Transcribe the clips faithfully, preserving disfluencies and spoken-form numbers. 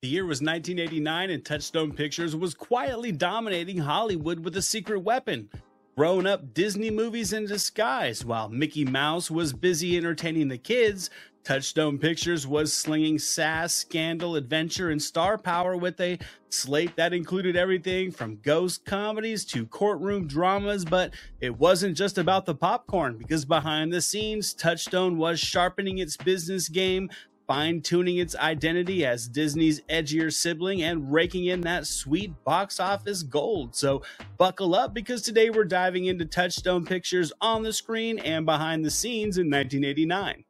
The year was nineteen eighty-nine, and Touchstone Pictures was quietly dominating Hollywood with a secret weapon: grown up Disney movies in disguise. While Mickey Mouse was busy entertaining the kids, Touchstone Pictures was slinging sass, scandal, adventure, and star power with a slate that included everything from ghost comedies to courtroom dramas. But it wasn't just about the popcorn, because behind the scenes, Touchstone was sharpening its business game, fine-tuning its identity as Disney's edgier sibling, and raking in that sweet box office gold. So buckle up, because today we're diving into Touchstone Pictures on the screen and behind the scenes in nineteen eighty-nine.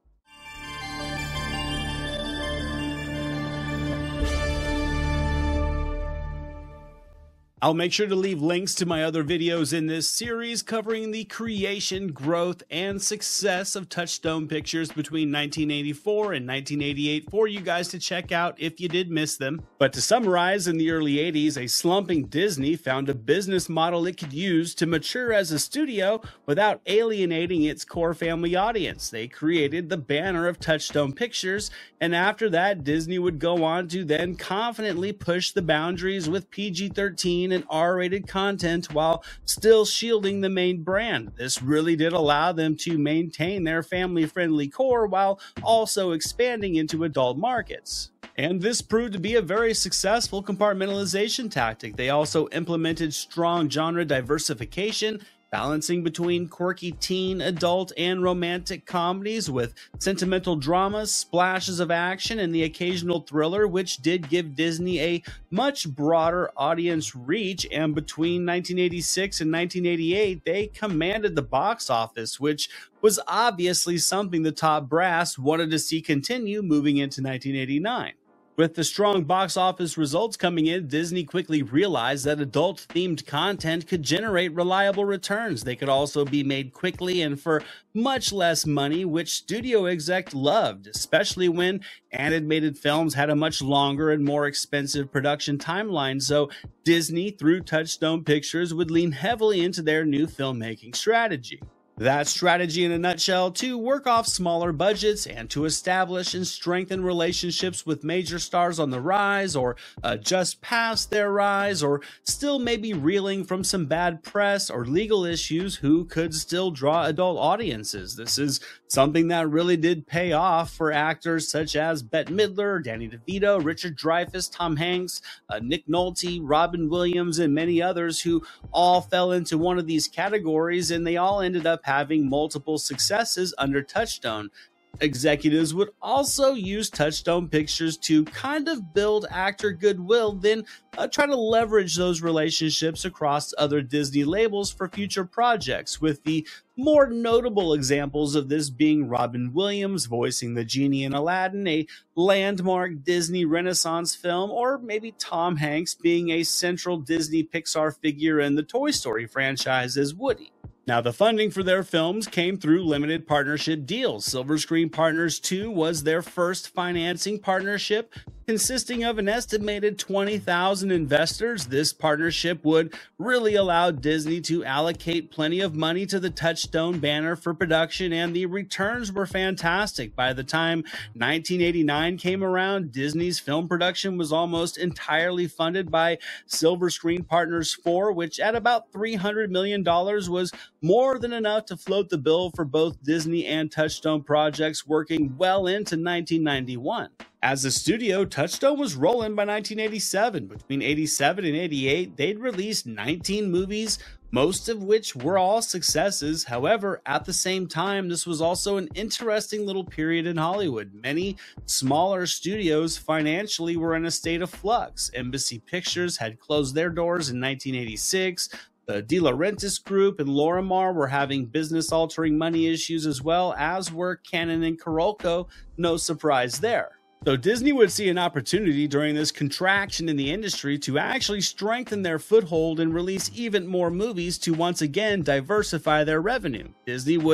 I'll make sure to leave links to my other videos in this series covering the creation, growth, and success of Touchstone Pictures between nineteen eighty-four and nineteen eighty-eight for you guys to check out if you did miss them. But to summarize, in the early eighties, a slumping Disney found a business model it could use to mature as a studio without alienating its core family audience. They created the banner of Touchstone Pictures, and after that, Disney would go on to then confidently push the boundaries with P G thirteen and R-rated content while still shielding the main brand. This really did allow them to maintain their family-friendly core while also expanding into adult markets. And this proved to be a very successful compartmentalization tactic. They also implemented strong genre diversification, balancing between quirky teen, adult, and romantic comedies with sentimental dramas, splashes of action, and the occasional thriller, which did give Disney a much broader audience reach. And between nineteen eighty-six and nineteen eighty-eight, they commanded the box office, which was obviously something the top brass wanted to see continue moving into nineteen eighty-nine. With the strong box office results coming in, Disney quickly realized that adult-themed content could generate reliable returns. They could also be made quickly and for much less money, which studio exec loved, especially when animated films had a much longer and more expensive production timeline. So Disney, through Touchstone Pictures, would lean heavily into their new filmmaking strategy. That strategy in a nutshell: to work off smaller budgets and to establish and strengthen relationships with major stars on the rise, or uh, just past their rise, or still maybe reeling from some bad press or legal issues, who could still draw adult audiences. This is something that really did pay off for actors such as Bette Midler, Danny DeVito, Richard Dreyfuss, Tom Hanks, uh, Nick Nolte, Robin Williams, and many others who all fell into one of these categories, and they all ended up having multiple successes under Touchstone. Executives would also use Touchstone Pictures to kind of build actor goodwill, then uh, try to leverage those relationships across other Disney labels for future projects, with the more notable examples of this being Robin Williams voicing the genie in Aladdin, a landmark Disney Renaissance film, or maybe Tom Hanks being a central Disney Pixar figure in the Toy Story franchise as Woody. Now, the funding for their films came through limited partnership deals. Silver Screen Partners two was their first financing partnership, consisting of an estimated twenty thousand investors. This partnership would really allow Disney to allocate plenty of money to the Touchstone banner for production, and the returns were fantastic. By the time nineteen eighty-nine came around, Disney's film production was almost entirely funded by Silver Screen Partners four, which at about three hundred million dollars was more than enough to float the bill for both Disney and Touchstone projects, working well into nineteen ninety-one. As a studio, Touchstone was rolling by nineteen eighty-seven. Between eighty-seven and eighty-eight, they'd released nineteen movies, most of which were all successes. However, at the same time, this was also an interesting little period in Hollywood. Many smaller studios financially were in a state of flux. Embassy Pictures had closed their doors in nineteen eighty-six. The De Laurentiis Group and Lorimar were having business-altering money issues, as well as were Canon and Carolco. No surprise there. So Disney would see an opportunity during this contraction in the industry to actually strengthen their foothold and release even more movies to once again diversify their revenue. Disney would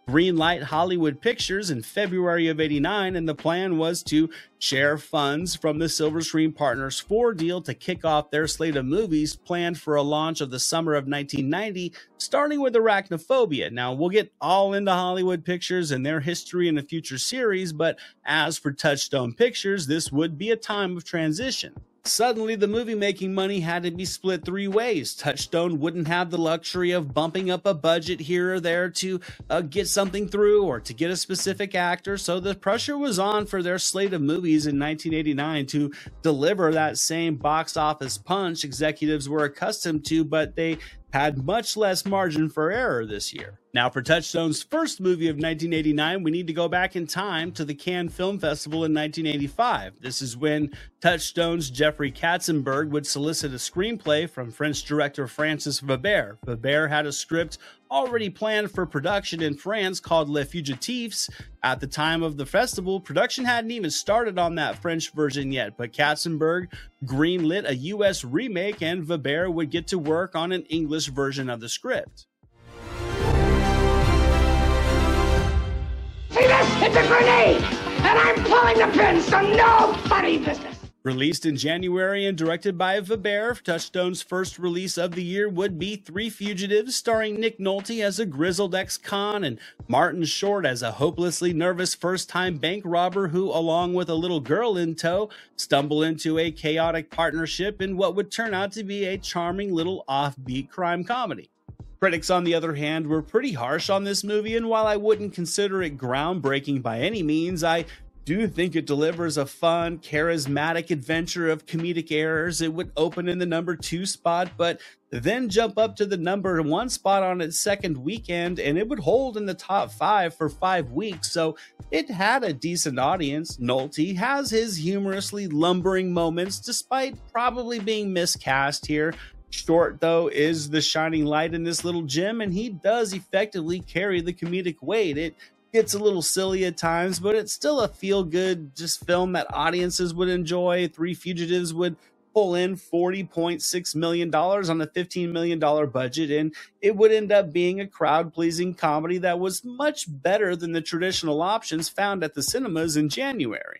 greenlight Hollywood Pictures in February of eighty-nine, and the plan was to share funds from the Silver Screen Partners four deal to kick off their slate of movies planned for a launch of the summer of nineteen ninety, starting with Arachnophobia. Now, we'll get all into Hollywood Pictures and their history in a future series, but as for Touchstone Pictures, this would be a time of transition. Suddenly, the movie-making money had to be split three ways. Touchstone wouldn't have the luxury of bumping up a budget here or there to uh, get something through or to get a specific actor, so the pressure was on for their slate of movies in nineteen eighty-nine to deliver that same box office punch executives were accustomed to, but they had much less margin for error this year. Now, for Touchstone's first movie of nineteen eighty-nine, we need to go back in time to the Cannes Film Festival in nineteen eighty-five. This is when Touchstone's Jeffrey Katzenberg would solicit a screenplay from French director Francis Weber. Weber had a script already planned for production in France called Les Fugitifs. At the time of the festival, production hadn't even started on that French version yet, but Katzenberg greenlit a U S remake and Weber would get to work on an English version of the script. See this? It's a grenade! And I'm pulling the pin, so no funny business! Released in January and directed by Weber, Touchstone's first release of the year would be Three Fugitives, starring Nick Nolte as a grizzled ex-con and Martin Short as a hopelessly nervous first-time bank robber who, along with a little girl in tow, stumble into a chaotic partnership in what would turn out to be a charming little offbeat crime comedy. Critics, on the other hand, were pretty harsh on this movie, and while I wouldn't consider it groundbreaking by any means, I do think it delivers a fun, charismatic adventure of comedic errors. It would open in the number two spot, but then jump up to the number one spot on its second weekend, and it would hold in the top five for five weeks, so it had a decent audience. Nolte has his humorously lumbering moments, despite probably being miscast here. Short, though, is the shining light in this little gem, and he does effectively carry the comedic weight. It gets a little silly at times, but it's still a feel-good just film that audiences would enjoy. Three Fugitives would pull in forty point six million dollars on a fifteen million dollars budget, and it would end up being a crowd-pleasing comedy that was much better than the traditional options found at the cinemas in January.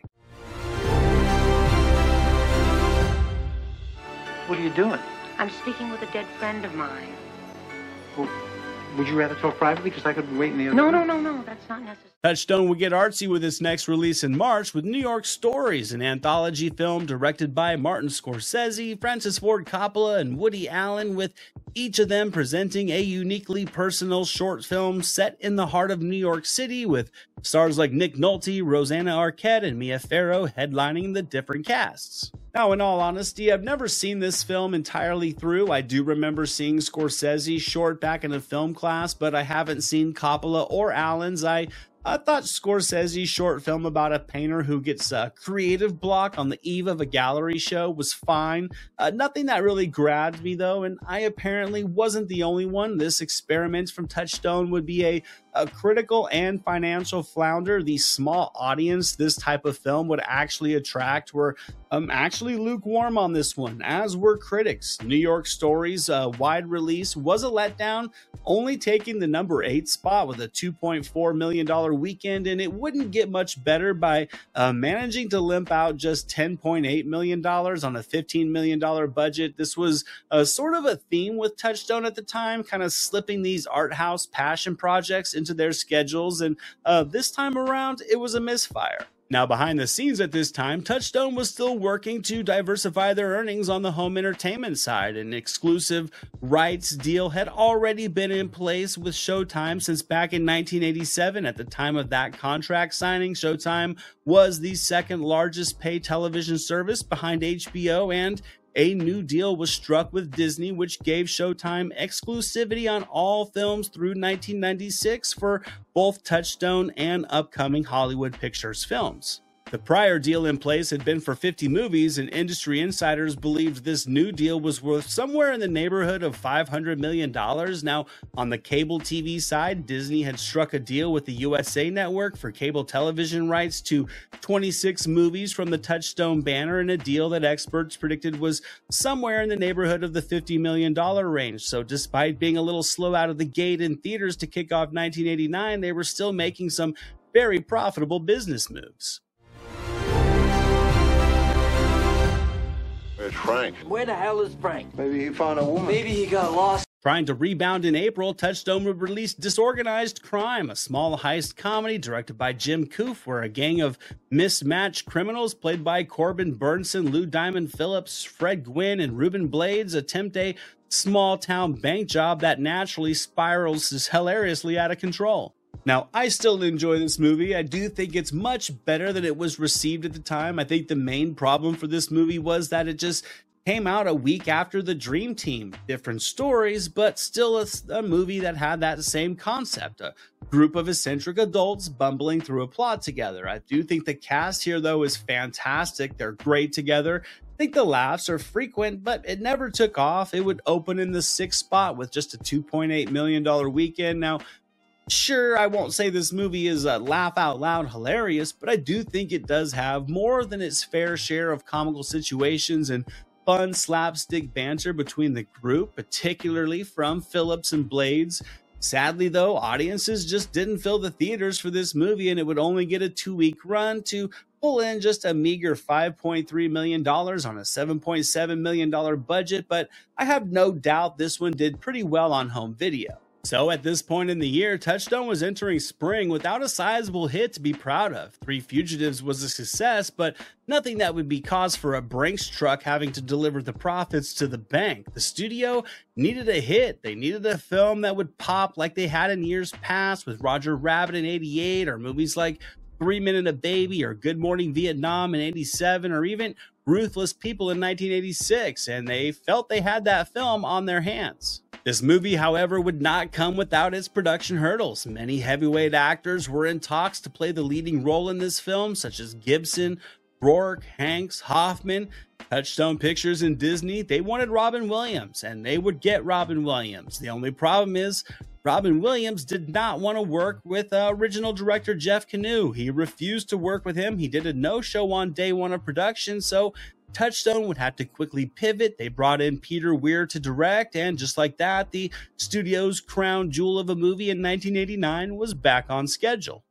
What are you doing? I'm speaking with a dead friend of mine. Well, would you rather talk privately? Because I could wait in the other No, room. no, no, no. That's not necessary. Touchstone would get artsy with its next release in March with New York Stories, an anthology film directed by Martin Scorsese, Francis Ford Coppola, and Woody Allen, with each of them presenting a uniquely personal short film set in the heart of New York City, with stars like Nick Nolte, Rosanna Arquette, and Mia Farrow headlining the different casts. Now, in all honesty, I've never seen this film entirely through. I do remember seeing Scorsese short back in a film class, but I haven't seen Coppola or Allen's. I I thought Scorsese's short film about a painter who gets a creative block on the eve of a gallery show was fine. Uh, nothing that really grabbed me, though, and I apparently wasn't the only one. This experiment from Touchstone would be a, a critical and financial flounder. The small audience this type of film would actually attract were um, actually lukewarm on this one, as were critics. New York Stories' uh, wide release was a letdown, only taking the number eight spot with a two point four million dollars weekend, and it wouldn't get much better by uh, managing to limp out just ten point eight million dollars on a fifteen million dollars budget. This was a sort of a theme with Touchstone at the time, kind of slipping these art house passion projects into their schedules, and uh, this time around, it was a misfire. Now, behind the scenes at this time, Touchstone was still working to diversify their earnings on the home entertainment side. An exclusive rights deal had already been in place with Showtime since back in nineteen eighty-seven. At the time of that contract signing, Showtime was the second largest pay television service behind H B O, and a new deal was struck with Disney, which gave Showtime exclusivity on all films through nineteen ninety-six for both Touchstone and upcoming Hollywood Pictures films. The prior deal in place had been for fifty movies, and industry insiders believed this new deal was worth somewhere in the neighborhood of five hundred million dollars. Now, on the cable T V side, Disney had struck a deal with the U S A Network for cable television rights to twenty-six movies from the Touchstone banner, in a deal that experts predicted was somewhere in the neighborhood of the fifty million dollars range. So despite being a little slow out of the gate in theaters to kick off nineteen eighty-nine, they were still making some very profitable business moves. Where's Frank? Where the hell is Frank? Maybe he found a woman. Maybe he got lost. Trying to rebound in April, Touchstone would release Disorganized Crime, a small heist comedy directed by Jim Koof, where a gang of mismatched criminals played by Corbin Burnson, Lou Diamond Phillips, Fred Gwynn, and Ruben Blades attempt a small-town bank job that naturally spirals hilariously out of control. Now, I still enjoy this movie. I do think it's much better than it was received at the time. I think the main problem for this movie was that it just came out a week after The Dream Team. Different stories, but still a, a movie that had that same concept. A group of eccentric adults bumbling through a plot together. I do think the cast here, though, is fantastic. They're great together. I think the laughs are frequent, but it never took off. It would open in the sixth spot with just a two point eight million dollars weekend. Now, sure, I won't say this movie is uh, laugh out loud hilarious, but I do think it does have more than its fair share of comical situations and fun slapstick banter between the group, particularly from Phillips and Blades. Sadly, though, audiences just didn't fill the theaters for this movie, and it would only get a two-week run to pull in just a meager five point three million dollars on a seven point seven million dollars budget, but I have no doubt this one did pretty well on home video. So at this point in the year, Touchstone was entering spring without a sizable hit to be proud of. Three Fugitives was a success, but nothing that would be cause for a Brinks truck having to deliver the profits to the bank. The studio needed a hit. They needed a film that would pop like they had in years past with Roger Rabbit in eighty-eight, or movies like Three Men and a Baby, or Good Morning Vietnam in eighty-seven, or even Ruthless People in nineteen eighty-six, and they felt they had that film on their hands. This movie, however, would not come without its production hurdles. Many heavyweight actors were in talks to play the leading role in this film, such as Gibson, Rourke, Hanks, Hoffman. Touchstone Pictures and Disney, they wanted Robin Williams, and they would get Robin Williams. The only problem is Robin Williams did not want to work with uh, original director Jeff Canoe. He refused to work with him. He did a no-show on day one of production, so Touchstone would have to quickly pivot. They brought in Peter Weir to direct, and just like that, the studio's crown jewel of a movie in nineteen eighty-nine was back on schedule.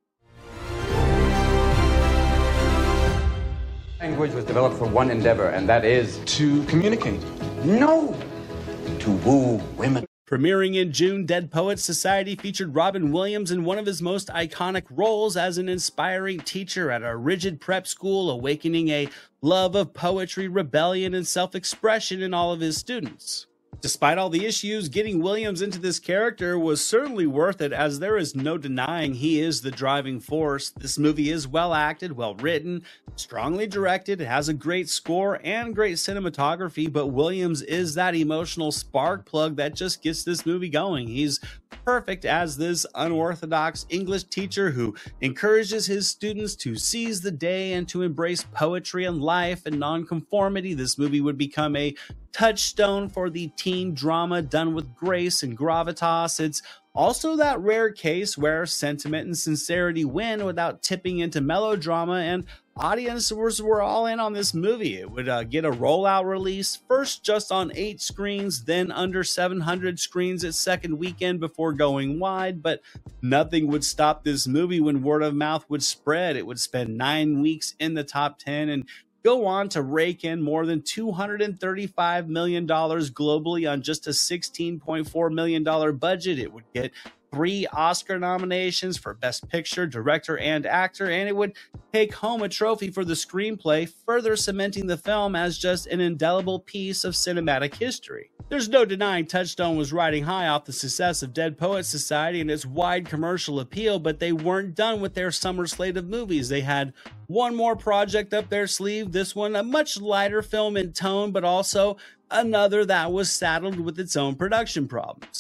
Language was developed for one endeavor, and that is To communicate. No! To woo women. Premiering in June, Dead Poets Society featured Robin Williams in one of his most iconic roles as an inspiring teacher at a rigid prep school, awakening a love of poetry, rebellion, and self-expression in all of his students. Despite all the issues, getting Williams into this character was certainly worth it, as there is no denying he is the driving force. This movie is well acted, well written, strongly directed, it has a great score and great cinematography, but Williams is that emotional spark plug that just gets this movie going. He's perfect as this unorthodox English teacher who encourages his students to seize the day and to embrace poetry and life and nonconformity. This movie would become a touchstone for the teen drama done with grace and gravitas. It's also that rare case where sentiment and sincerity win without tipping into melodrama, and audiences were all in on this movie. It would uh, get a rollout release, first just on eight screens, then under seven hundred screens its second weekend before going wide, but nothing would stop this movie when word of mouth would spread. It would spend nine weeks in the top ten and go on to rake in more than two hundred thirty-five million dollars globally on just a sixteen point four million dollars budget. It would get three Oscar nominations for Best Picture, Director, and Actor, and it would take home a trophy for the screenplay, further cementing the film as just an indelible piece of cinematic history. There's no denying Touchstone was riding high off the success of Dead Poets Society and its wide commercial appeal, but they weren't done with their summer slate of movies. They had one more project up their sleeve, this one a much lighter film in tone, but also another that was saddled with its own production problems.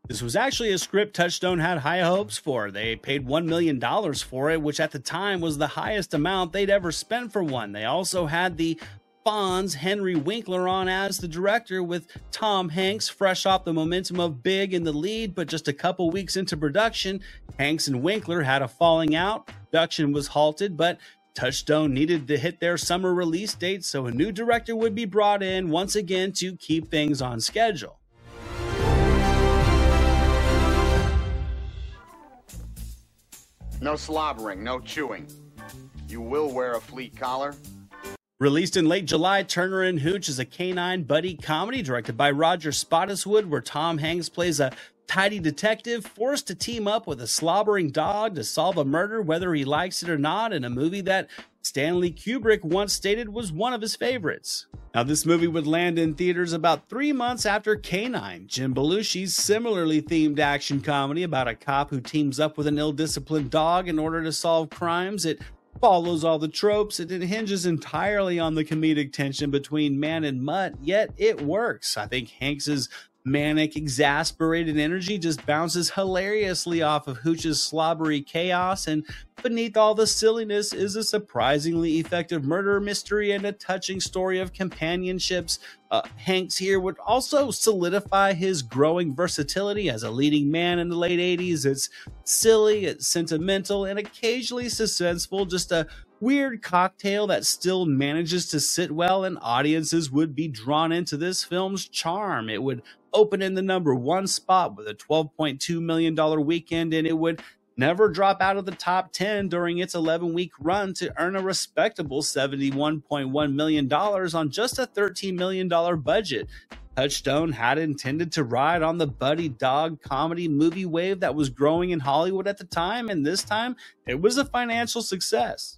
This was actually a script Touchstone had high hopes for. They paid one million dollars for it, which at the time was the highest amount they'd ever spent for one. They also had the Fonz Henry Winkler on as the director, with Tom Hanks fresh off the momentum of Big in the lead, but just a couple weeks into production, Hanks and Winkler had a falling out. Production was halted, but Touchstone needed to hit their summer release date, so a new director would be brought in once again to keep things on schedule. No slobbering, no chewing. You will wear a fleet collar. Released in late July, Turner and Hooch is a canine buddy comedy directed by Roger Spottiswoode, where Tom Hanks plays a tidy detective forced to team up with a slobbering dog to solve a murder whether he likes it or not, in a movie that Stanley Kubrick once stated was one of his favorites. Now, this movie would land in theaters about three months after Canine, Jim Belushi's similarly themed action comedy about a cop who teams up with an ill-disciplined dog in order to solve crimes. It follows all the tropes. It hinges entirely on the comedic tension between man and mutt, yet it works. I think Hanks's manic, exasperated energy just bounces hilariously off of Hooch's slobbery chaos, and beneath all the silliness is a surprisingly effective murder mystery and a touching story of companionships. Uh, Hanks here would also solidify his growing versatility as a leading man in the late eighties. It's silly, it's sentimental, and occasionally suspenseful, just a weird cocktail that still manages to sit well, and audiences would be drawn into this film's charm. It would open in the number one spot with a twelve point two million dollars weekend, and it would never drop out of the top ten during its eleven-week run to earn a respectable seventy-one point one million dollars on just a thirteen million dollars budget. Touchstone had intended to ride on the buddy dog comedy movie wave that was growing in Hollywood at the time, and this time it was a financial success.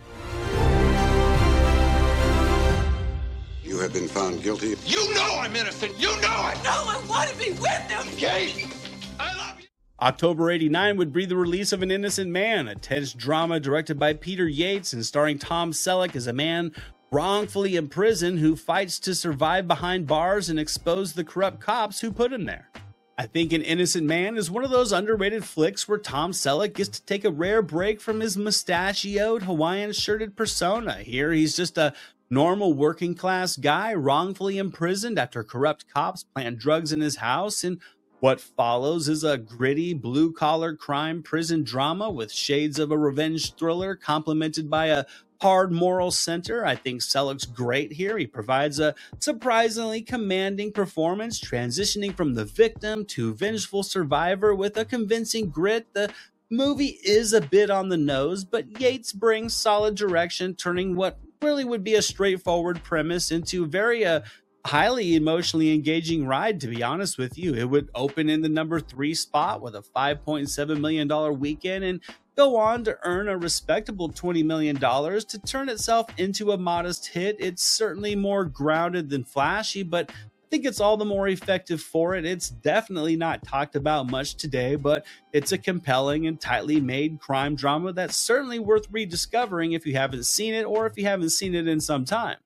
You have been found guilty. You know I'm innocent. You know it. No, I want to be with them. Okay. I love you. October eighty-nine would be the release of An Innocent Man, a tense drama directed by Peter Yates and starring Tom Selleck as a man wrongfully imprisoned who fights to survive behind bars and expose the corrupt cops who put him there. I think An Innocent Man is one of those underrated flicks where Tom Selleck gets to take a rare break from his mustachioed, Hawaiian-shirted persona. Here, he's just a normal working class guy wrongfully imprisoned after corrupt cops plant drugs in his house, and what follows is a gritty blue collar crime prison drama with shades of a revenge thriller complemented by a hard moral center. I think Selleck's great here. He provides a surprisingly commanding performance, transitioning from the victim to vengeful survivor with a convincing grit. The movie is a bit on the nose, but Yates brings solid direction, turning what really would be a straightforward premise into a very uh, highly emotionally engaging ride, to be honest with you. It would open in the number three spot with a five point seven million dollars weekend and go on to earn a respectable twenty million dollars to turn itself into a modest hit. It's certainly more grounded than flashy, but I think it's all the more effective for it. It's definitely not talked about much today, but it's a compelling and tightly made crime drama that's certainly worth rediscovering if you haven't seen it or if you haven't seen it in some time.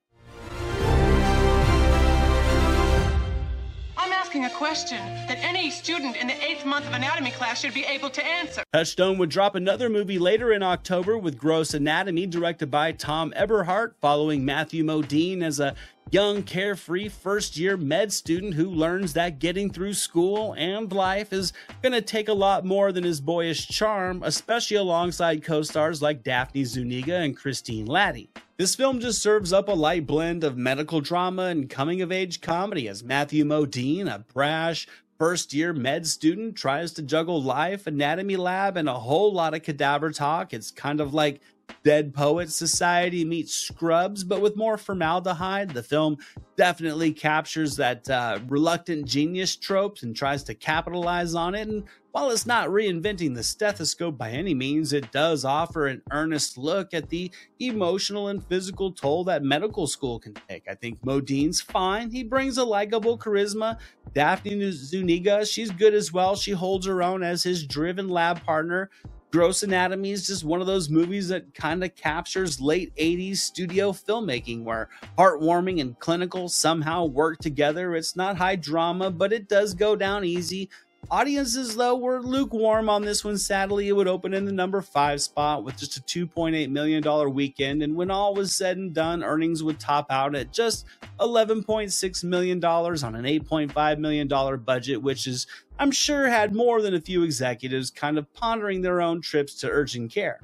I'm asking a question that any student in the eighth month of anatomy class should be able to answer. Touchstone would drop another movie later in October with Gross Anatomy, directed by Tom Eberhardt, following Matthew Modine as a young, carefree first-year med student who learns that getting through school and life is going to take a lot more than his boyish charm, especially alongside co-stars like Daphne Zuniga and Christine Laddie. This film just serves up a light blend of medical drama and coming-of-age comedy as Matthew Modine, a brash, first-year med student, tries to juggle life, anatomy lab, and a whole lot of cadaver talk. It's kind of like Dead Poets Society meets Scrubs, but with more formaldehyde. The film definitely captures that uh, reluctant genius tropes and tries to capitalize on it. And while it's not reinventing the stethoscope by any means, it does offer an earnest look at the emotional and physical toll that medical school can take. I think Modine's fine. He brings a likable charisma. Daphne Zuniga, she's good as well. She holds her own as his driven lab partner. Gross Anatomy is just one of those movies that kind of captures late eighties studio filmmaking where heartwarming and clinical somehow work together. It's not high drama, but it does go down easy. Audiences, though, were lukewarm on this one. Sadly, it would open in the number five spot with just a two point eight million dollars weekend, and when all was said and done, earnings would top out at just eleven point six million dollars on an eight point five million dollars budget, which is, I'm sure, had more than a few executives kind of pondering their own trips to urgent care.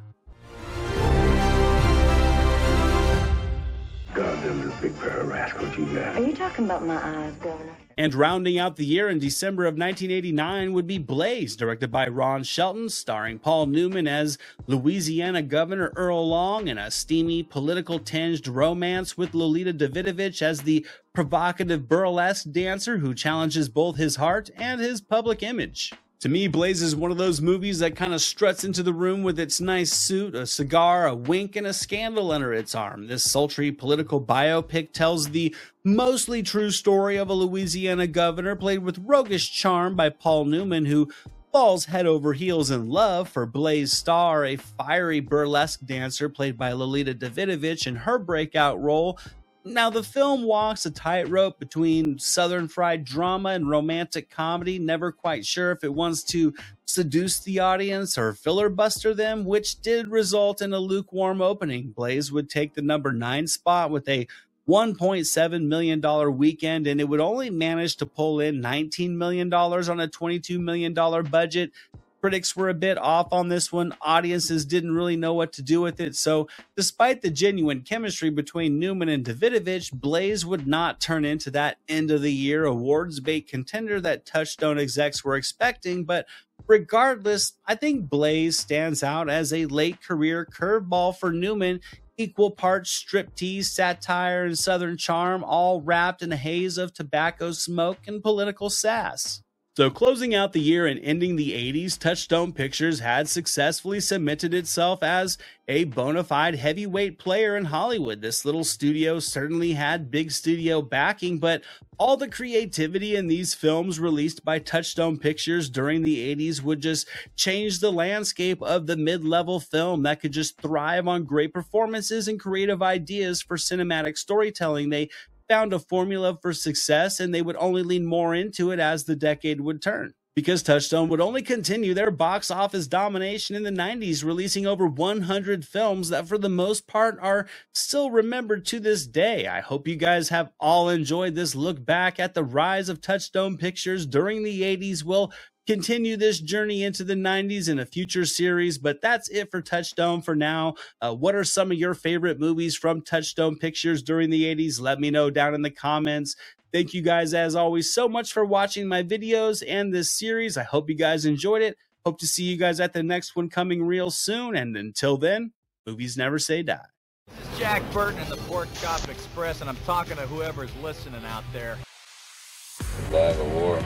Goddamn little big pair of rascals you got. Are you talking about my eyes, Governor? And rounding out the year in December of nineteen eighty-nine would be Blaze, directed by Ron Shelton, starring Paul Newman as Louisiana Governor Earl Long, and a steamy, political-tinged romance with Lolita Davidovich as the provocative burlesque dancer who challenges both his heart and his public image. To me, Blaze is one of those movies that kind of struts into the room with its nice suit, a cigar, a wink, and a scandal under its arm. This sultry political biopic tells the mostly true story of a Louisiana governor played with roguish charm by Paul Newman, who falls head over heels in love for Blaze Starr, a fiery burlesque dancer played by Lolita Davidovich in her breakout role. Now, the film walks a tightrope between Southern fried drama and romantic comedy, never quite sure if it wants to seduce the audience or filibuster them, which did result in a lukewarm opening. Blaze would take the number nine spot with a one point seven million dollars weekend, and it would only manage to pull in nineteen million dollars on a twenty-two million dollars budget. Critics were a bit off on this one. Audiences didn't really know what to do with it. So despite the genuine chemistry between Newman and Davidovich, Blaze would not turn into that end of the year awards bait contender that Touchstone execs were expecting. But regardless, I think Blaze stands out as a late career curveball for Newman. Equal parts striptease, satire, and Southern charm, all wrapped in a haze of tobacco smoke and political sass. So closing out the year and ending the eighties, Touchstone Pictures had successfully cemented itself as a bona fide heavyweight player in Hollywood. This little studio certainly had big studio backing, but all the creativity in these films released by Touchstone Pictures during the eighties would just change the landscape of the mid-level film that could just thrive on great performances and creative ideas for cinematic storytelling. They found a formula for success, and they would only lean more into it as the decade would turn. Because Touchstone would only continue their box office domination in the nineties, releasing over one hundred films that for the most part are still remembered to this day. I hope you guys have all enjoyed this look back at the rise of Touchstone Pictures during the eighties. We'll continue this journey into the nineties in a future series, but that's it for Touchstone for now. Uh, what are some of your favorite movies from Touchstone Pictures during the eighties? Let me know down in the comments. Thank you guys, as always, so much for watching my videos and this series. I hope you guys enjoyed it. Hope to see you guys at the next one coming real soon. And until then, movies never say die. This is Jack Burton in the Pork Chop Express, and I'm talking to whoever's listening out there. Survive a war,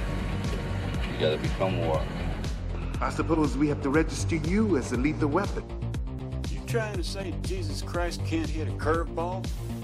you gotta become war. I suppose we have to register you as a lethal weapon. You trying to say Jesus Christ can't hit a curveball?